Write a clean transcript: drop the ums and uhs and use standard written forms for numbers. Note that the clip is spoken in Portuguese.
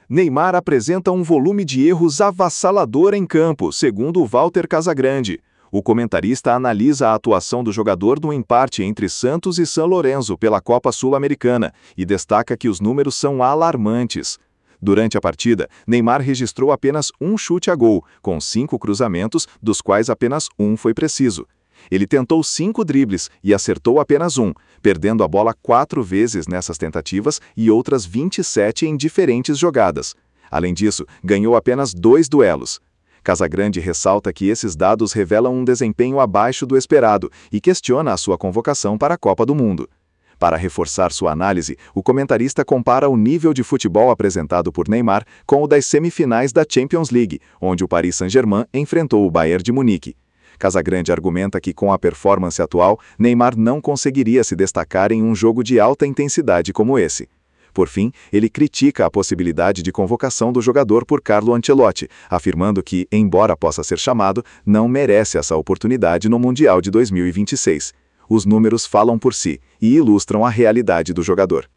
Neymar apresenta um volume de erros avassalador em campo, segundo Walter Casagrande. O comentarista analisa a atuação do jogador no empate entre Santos e São Lourenço pela Copa Sul-Americana e destaca que os números são alarmantes. Durante a partida, Neymar registrou apenas um chute a gol, com 5 cruzamentos, dos quais apenas um foi preciso. Ele tentou 5 dribles e acertou apenas um, perdendo a bola 4 vezes nessas tentativas e outras 27 em diferentes jogadas. Além disso, ganhou apenas 2 duelos. Casagrande ressalta que esses dados revelam um desempenho abaixo do esperado e questiona a sua convocação para a Copa do Mundo. Para reforçar sua análise, o comentarista compara o nível de futebol apresentado por Neymar com o das semifinais da Champions League, onde o Paris Saint-Germain enfrentou o Bayern de Munique. Casagrande argumenta que, com a performance atual, Neymar não conseguiria se destacar em um jogo de alta intensidade como esse. Por fim, ele critica a possibilidade de convocação do jogador por Carlo Ancelotti, afirmando que, embora possa ser chamado, não merece essa oportunidade no Mundial de 2026. Os números falam por si e ilustram a realidade do jogador.